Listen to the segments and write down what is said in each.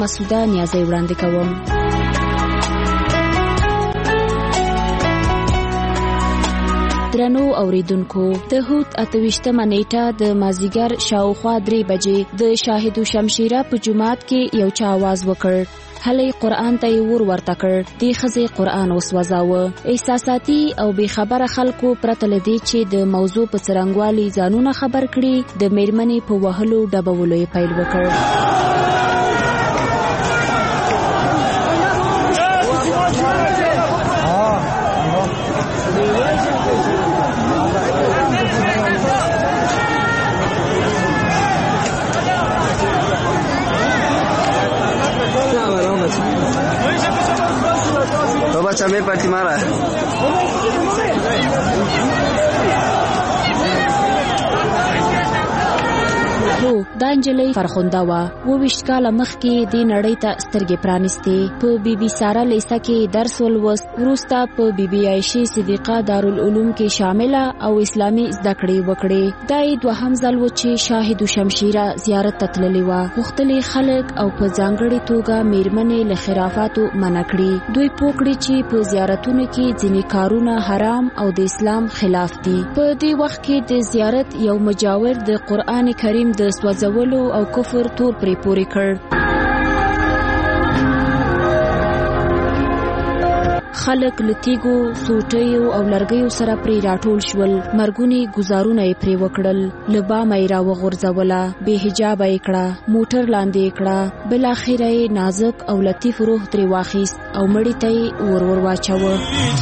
مسعوده نیازی وړاندې کوم. درنو اوریدونکو، د هوت 28مه نیټه د مازیګر شاوخوا 3 بجې د شاهد شمشیره په جماعت کې یو چا आवाज وکړ. هلې قرآن ته یې ورته کړ. دې ښځې قرآن وسوځاوه. احساساتي او بې خبره خلکو پرته له دې چې د موضوع په څرنګوالي ځانونه خبر کړي، د میرمنې په وهلو ډبولو یې پیل وکړ. बच्चा मेरे पार्टी मारा है. دا نجلۍ فرخنده وه. 22 کاله مخکې دې نړۍ ته سترګې پرانیستې. په بی بی ساره لیسه کې درس ولوست. وروسته په بی بی عایشې صدیقه دارالعلوم کې شامله او اسلامي زده کړې وکړې. دا یې دوهم ځل و چې شاهد شمشیره زیارت ته تللې وه. غوښتلې خلک او په ځانګړې توګه میرمنې له خرافاتو منع کړي. دوی پوه کړي چې په زیارتونو کې ځینې کارونه حرام او د اسلام خلاف دي. په دې وخت کې د زیارت یو مجاور د قرآن کریم د سوځولو او کفر تور پرې پورې کړ. خلک له تیږو، سوټیو او لرګیو سره پرې راټول شول. مرګونی گزارونه یې پرې وکړل. له بامه یې راوغورځوله. بې حجابه یې کړه. موټر لاندې یې کړه. بالاخره یې نازک او لطیف روح ترې واخیست او مړي ته یې ور واچاوه.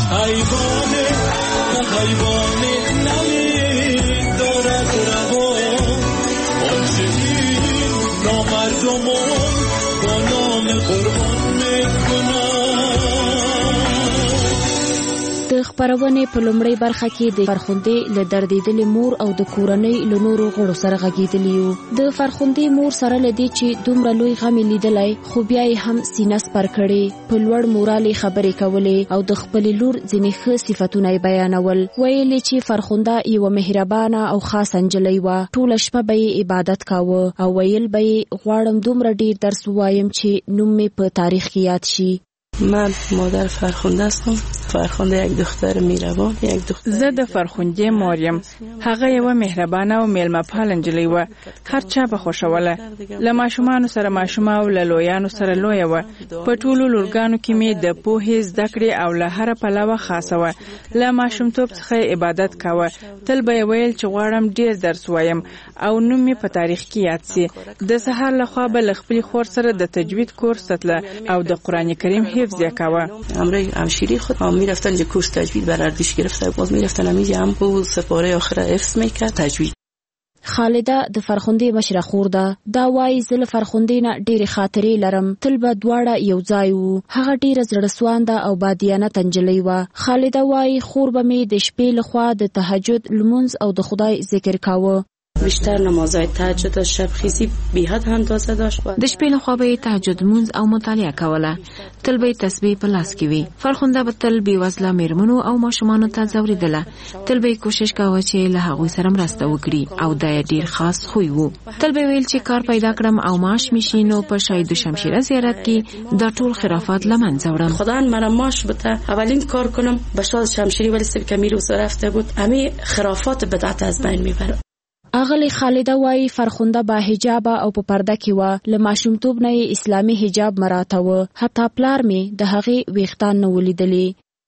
د خبرونې په لومړۍ برخه کې د فرخندې له دردېدلې مور او د کورنۍ له نورو غړو سره غږېدلی یو. د فرخندې مور سره له دې چې دومره لوی غم یې لیدلی، خو بیا یې هم سینه سپر کړې. په لوړ مورال یې خبرې کولې او د خپلې لور ځینې ښه صفتونه یې بیانول. ویلې چې فرخنده یوه مهربانه او خاصه نجلۍ وه. ټوله شپه به یې عبادت کاوه او ویل به یې غواړم دومره ډیر درس ووایم چې نوم مې په تاریخ کې یاد شي. من مادر فرخنده هستم. فرخنده یک دختر میربان، یک دختر. زه د فرخنده ماریم. هغه یو مهربانه او میلمه پال نجلۍ و. هر چا به خوشاله. له ماشومان سره ماشومه او له لویانو سره لوی و. په ټولو لورګانو کې می د پوهې زده کړې او له هر پلوه خاصه و. له ماشومتوب څخه عبادت کاوه. تل به ویل چې غواړم ډیر درس وایم او نوم می په تاریخ کې یاد سي. د سحر له خوا به خپل خور سره د تجوید کورس تله او د قران کریم حفظ یکاوه. امروز همشیری خود میرفتن یه کورس تجوید بر اردیش گرفته. باز میرفتن همیشه هم او سپاره آخر حفظ میکرد تجوید. خالده د فرخندې مشره خور ده. دا وایي زه له فرخندې نه ډېرې خاطرې لرم. تل به دواړه یو ځای وو. هغه ډېره زړهسوانده او بادیانته نجلۍ وه. خالده وایي خور به مې د شپې لخوا د تهجد لمونځ او د خدای ذکر کاوه. بیشتر نمازهای تهجد و شب خیزی بیحد اندازه داشت. د شپې لخوا به تهجد مونځ او مطالعه کوله. تل به تسبیح په لاس کې وي. فرخنده به تل بې وزله میرمنو او ماشومانو ته ځورېدله. تل به کوشش کاوه چې له هغوی سره مرسته وکړي او دا ډیر خاص خوی وو. تل به ویل چې کار پیدا کړم او معاش میشي نو په شاهد شمشیره زیارت کې دا ټول خرافات له منځه وړم. خدا مرا معاش بده اولین کار کنم به شاهد شمشیره ولی سر کمیل و رفته بود. همه خرافات بدعت از بین میبره. اغلی خالده وای فرخنده با حجاب او په پرده کې و. له ماشومتوب نه اسلامي حجاب مراته و. حتی پلار می د هغې ویښتان نه ولیدلی.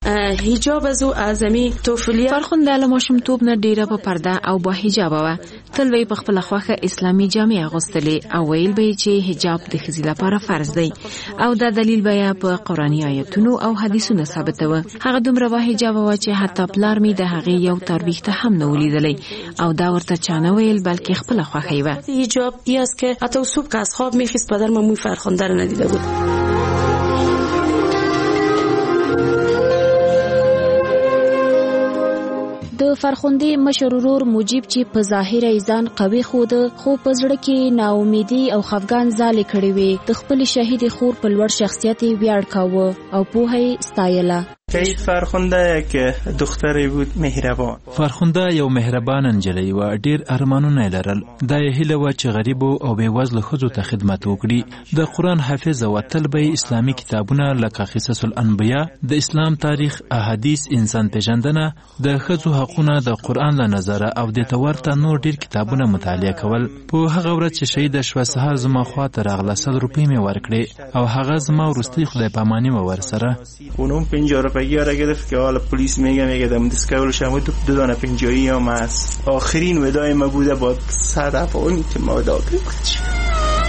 حجاب از او اعظمی توفلیه. فرخنده له ماشومتوب نه ډیره په پرده او با حجاب و. تل وی په خپل خوخه اسلامي جامې اغوستلې او ویل به چې حجاب د ښځې لپاره فرض دی او دا دلیل به په قرآني آیتونو او حدیثونو ثابت و. هغه دومره با حجاب و چې حتی پلار می د هغې یو تارویخته هم نه ولیدلی او دا ورته چانه ویل بلکې خپل خوخه و. حجاب ای است که حتی صبح که از خواب میخیست پدر ماموی فرخنده رو ندیده بود. د فرخندې مشر ورور مجیب چې په ظاهر ایزان قوي خود خو په زړه کې ناامیدي او خفګان ځالې کړې وي. د خپل شهید خور په لوړ شخصیت ویاړ کاوه او په هي ستایله. فرخنده یک دختری بود مهربان. فرخنده یو مهربان نجلۍ و ډیر ارمانونه لرل. دا یې هیله و چې غریب او بې وزله ښځو ته خدمت وکړي. د قرآن حافظ او تل به اسلامي کتابونه لکه قصص الانبیاء، د اسلام تاریخ، احادیث، انسان پیژندنه، د ښځو حقونه د قرآن له نظره او د تورته نور ډیر کتابونه مطالعه کول. په هغه ورځ چې شهید شوه سهار زما خواته راغله، 100 روپۍ مې ورکړې او هغه زما وروستۍ خدای پاماني مې ورسره. اونم 50 روپۍ را گرفت که حالا پلیس میگه دم دستکولش هم دو دانه 50 هم هست. آخرین ودای ما بوده با 100 افغانی که ما ودا کردیم.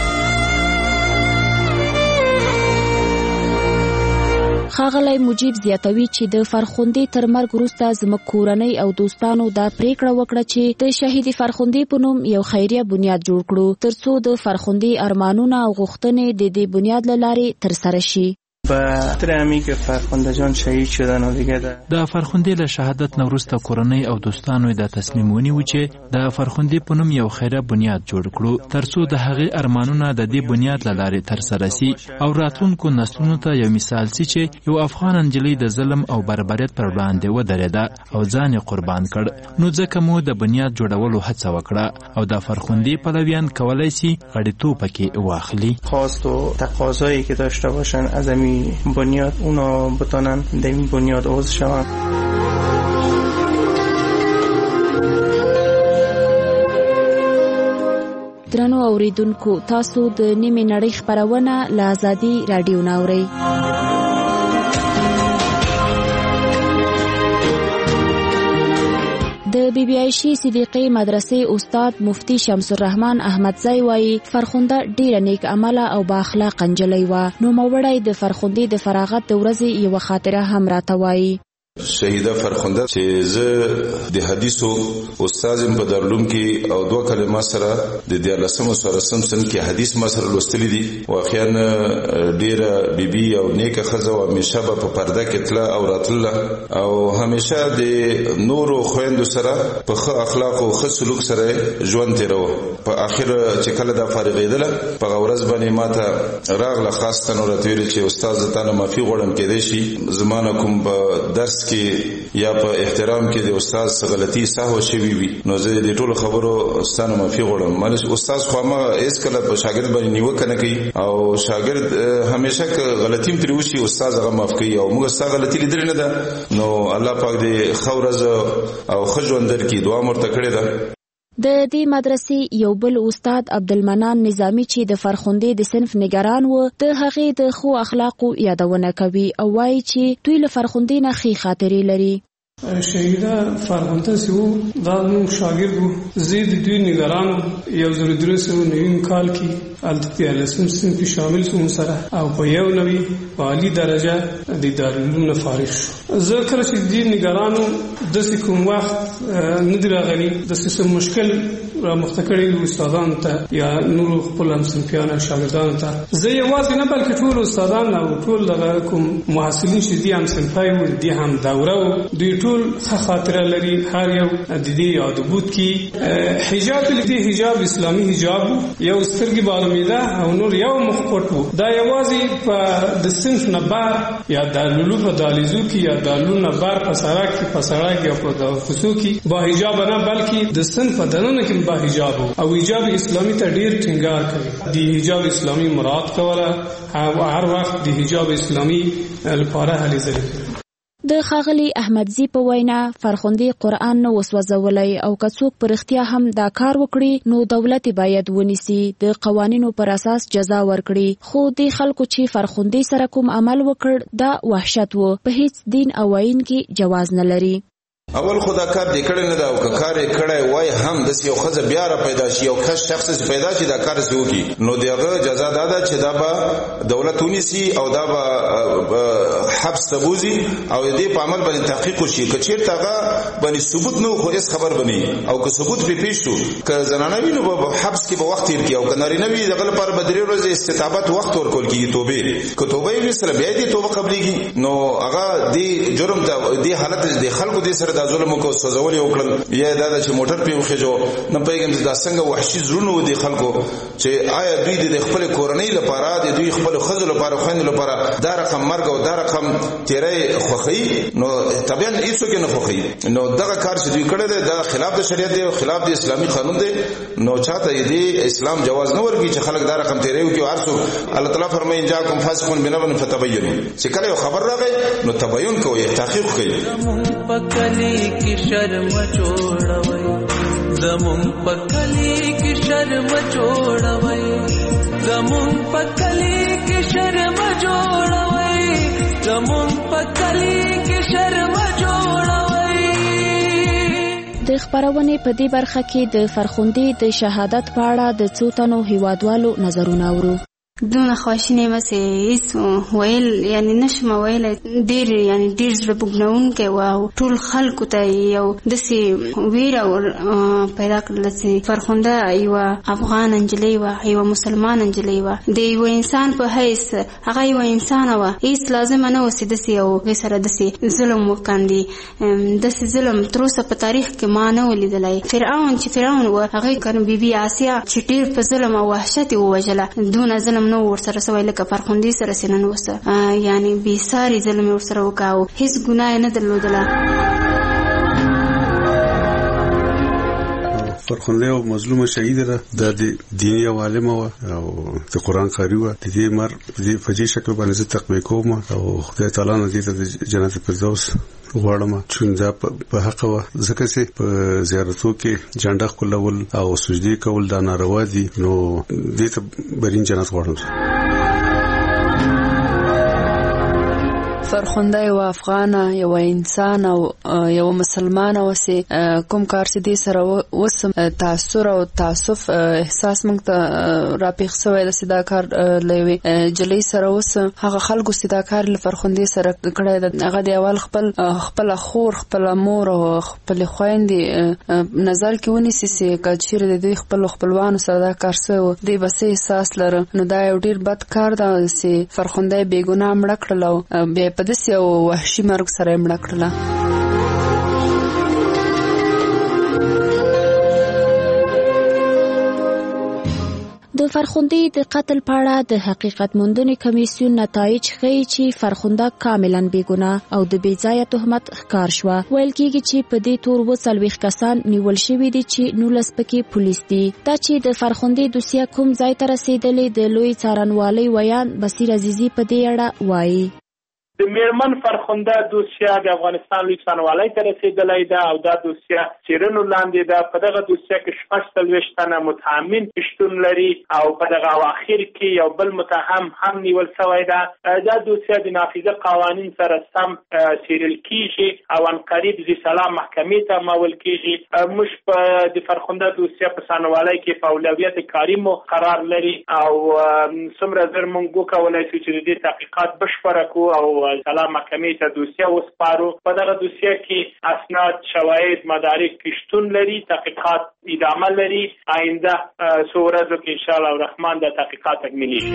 ښاغلی مجیب زیاتوي چې د فرخندې تر مرګ وروسته زموږ کورنۍ او دوستانو دا پریکړه وکړه چې د شهید فرخندې په نوم یو خیریه بنیاد جوړ کړو ترڅو د فرخندې ارمانونه او غوښتنې د دې بنیاد له لارې ترسره شي. ترمی که فرخنده جان شهید شدن و دیگه د فرخندې له شهادت نه وروسته کورنۍ او دوستانو د تصمیم ونیو چې د فرخندې په نوم یو خیریه بنیاد جوړ کړو ترڅو د هغې ارمانونه د دې بنیاد له لارې ترسره سي او راتلونکو نسلونو ته یو مثال سي چې یو افغان نجلۍ د ظلم او بربریت پر وړاندې ودرېده او ځان یې قربان کړ. نو ځکه مو د بنیاد جوړولو هڅه وکړه او د فرخندې پلویان کولی سي غړیتوب پکې واخلي. خواست و تقاضایی که داشته باشن از بنیاد اونا بتانن در این بنیاد عضو شوند. درنو اوریدونکو، تاسو د نیمې نړۍ خپرونه له آزادي راډیو نه اورئ. د بی بی عایشې صدیقې مدرسې استاد مفتی شمس الرحمن احمدزی وایي فرخنده ډیره نیک عمله او با اخلاقه نجلۍ وه. نو موړی د فرخندې د فراغت د ورځې یوه خاطره هم راته وایي. شهیده فرخنده چې زه د حدیثو استادم په دارالعلوم کې او 2 کلمه سره د 14 سن کې حدیث ما سره لوستلی دي. واقعا ډیره بیبي او نیکه ښځه او همیشه په پرده کې تله او راتله او همیشه د نورو خویندو سره په ښه اخلاق او ښه سلوک سره ژوند تیروه. په اخر چې کله دا فارغېدله په ورځ باندې ماته راغله خاصه نو راته ویل چې استاد زه تانه معافي غواړم، کېدای شي زمانه کوم په درس کې یا په احترام کې د استاد څخه غلطي سهو شوي وي نو زه د ټولو خبرو ستانه معافي غواړم. مانه استاد خو ما هیڅ کله په شاګرد باندې نیوکه نه کوي او شاګرد همیشه که غلطي ترې وشي استاد هغه معاف کوي او موږ ستا غلطي لیدلې نه ده. نو الله پاک دې ښه ورځ او ښه ژوند درکړي، دعا مو ورته کړې ده. د دې مدرسې یو بل استاد عبدالمنان نظامی چې د فرخندې د صنف نگران و د هغې د ښو اخلاقو یادونه کوي او وایي چې دوی له فرخندې نه ښې خاطرې لري. شهیده فرخنده سیو دا نو شاګرد وو. زه د دوی نگران 1390 کال کې الته لسم سن کې شامل شوم سره او په یو نوی عالی درجه د دارالعلوم نه فارغ شو. زه کله چې دې نگرانو د کوم وخت نه دی راغلی د څه مشکل را مختکړي استادانو ته یا نور خپل همصنفیانو شاګردانو ته زه یوازې نه بلکې ټول استادان او ټول دغه کوم محصلین چې دي همصنفای وو دي هم دوره دوی ټول خاطره لري. هر یو د دې یادبود کې حجاب لدی حجاب اسلامي حجاب یو سترګې بالمیده او نور یو مخپټ وو. دا یوازې په د صنف نه بار یا د لولو په دالیزو کې یا د لولو نه بار په سړک کې په سړک یا په دغه کې با حجاب نه بلکې د صنف دننه کې با حجاب او حجاب اسلامي ته ډیر ټینګار کوي. د حجاب اسلامي مراد کوله او هر وخت د حجاب اسلامي لپاره هلې ځلې. د ښاغلي احمدزي په وینا فرخندې قرآن نه وسوځولی او که څوک په رښتیا هم دا کار وکړي نو دولت باید ونیسي، د قوانینو پر اساس جزا ورکړي. خو د خلکو چې فرخندې سره کوم عمل وکړ دا وحشت و، په هیڅ دین او آیین کې جواز نه لري. اول خدا کار دې کړی نه دا او که کار یې کړی وای هم داسې یو ښځه بیا را پیدا شي یو ښه شخص چې پیدا شي دا کار یې وکړي نو د هغه جزا دا ده چې دا به دولت ونیسي او دا به حبس ته بوځي او دې په عمل باندې تحقیق وشي. که چېرته هغه باندې ثبوت نه خو هېڅ خبر به نه او که ثبوت پرې پیش شو که زنانه وي نو به حبس کې به وخت تېر کړي او که نارینه وي دغه لپاره به 3 ورځې استطابت وخت ورکول کېږي توبې. که توبه یې ویستله بیا دې توبه قبلېږي نو هغه دې جرم ته دې حالت د خلکو دې سره چا ظلم کو سوزول یو کړل یا دا چې موټر په وخېجو نه پیغام دا څنګه وحشي زړونو دي خلکو چې آیا دوی د خپل کورنۍ لپاره د دوی خپل خزل لپاره خويند لپاره دا رقم مرګ او دا رقم تیرې خوخي نو طبيعا هیڅ کې نه خوخي نو دغه کار چې دوی کړی دی دا خلاف د شریعت دی او خلاف د اسلامي قانون دی نو چاته دې اسلام جواز نه ورګي چې خلک دا رقم تیرې وکي ارسو الله تعالی فرمایي جاءکم فاسقون بنبأ فتبینوا چې کله خبر راغی نو تبین کوئ تحقیق کوئ پکلی کی شرم جوړوي زمون پکلی کی شرم جوړوي زمون پکلی کی شرم جوړوي زمون پکلی کی شرم جوړوي. د خبرونې په دې برخه کې د فرخندې د شهادت په اړه د څو تنو هیوادوالو نظرونه اورو. دونه خواشینه مسه هیڅ ویل یعنی نشم ویل ډیر زړه بوګنونکې و ټول خلکو ته یو دسي ویره پیدا کړل چې فرخنده یو افغان انجلۍ و یو مسلمان انجلۍ و د یو انسان په حیث هغه یو انسان و هیڅ لازم نه وسې دسي او سره دسي ظلم وکاندي دسي ظلم تر اوسه په تاریخ کې ما نه ولیدلای. فرعون و هغه کړه بیبي آسیا چې ډیر په ظلم او وحشت ووجله دونه ظلم نو ورسره سوای لکه فرخندې سره سنن وسه یعنی بي ساري ظلم ورسره وکاو هیڅ ګناه نه درلودله. فرخنده او مظلومه شهید ده د دیني عالم او د قران قاری و د دې مر په دې شکل باندې تقوی کوم او خدای تعالی نه دې ته جنت الفردوس غواړم چې دا په حق و ځکه چې په زیارتو کې جنډه کولول او سجدي کول دا ناروا دي نو دې ته برین جنت غواړم. فرخنده یو افغان یو انسان او یو مسلمان اوسه کوم کار چې دې سره وسم تاثر او تعصف احساس موږ ته راپېښ شوی د سیدا کار لوي جلې سره وسم هغه خلکو سیدا کار ل فرخنده سره کړه د هغه د اول خپل خور خپل مور او خپل خويندې نظر کې ونیسي چې کچیر د دې خپلوانو سره دا کار سوی دی بس احساس لره نو دا یو ډیر بد کار ده چې فرخنده بیګناه مړ کړل بیا په داسې یو وحشي مرګ سره یې مړه کړله. د فرخندې د قتل په اړه د حقیقت موندنې کمیسیون نتایج ښیي چې فرخنده کاملا بېګناه او د بېځایه تهمت ښکار شوه. ویل کېږي چې په دې تور 40 کسان نیول شوي دي چې 19 پکې پولیس دي. دا چې د فرخندې دوسیه کوم ځای ته رسېدلې د لوی څارنوالۍ ویان بصیر عزیزي په دې اړه وایي. د میرمن فرخنده دوسیه د افغانستان لوی څارنوالۍ ته رسېدلی ده او دا دوسیه څېړنو لاندې ده. په دغه دوسیه کې 46 تنه متهمین شتون لري او په دغه اواخر کې یو بل متهم هم نیول شوی ده. دا دوسیه د نافذه قوانین سره سم څېړل کېږي او عنقریب ذي سلام محکمې ته معول کېږي. موږ په د فرخنده دوسیه په څارنوالۍ کې په اولویت کاري مو قرار لري او څومره زر موږ وکولی شو چې د دې تحقیقات بشپړه کړو او سلام محکمې ته دوسیه وسپارو. په دغه دوسیه کې اسناد شواهد مدارک شتون لري تحقیقات ادامه لري. آینده څو ورځو کې ان شاء الله الرحمن د تحقیقات تکمیلي شي.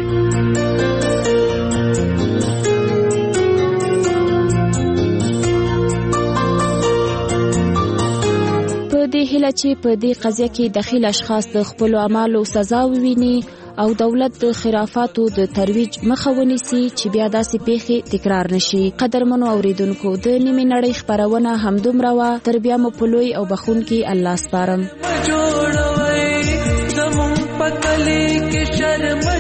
په دې هیله چې په دې قضیه کې دخیل اشخاص د خپل اعمالو سزا وویني او دولت د خرافاتو د ترویج مخه ونیسي چې بیا داسې پیښې تکرار نشي. قدرمنو اوریدونکو د نیمه نړۍ خبرونه همدومره وه. تر بیا مو په لوی او بخښونکي الله سپارم.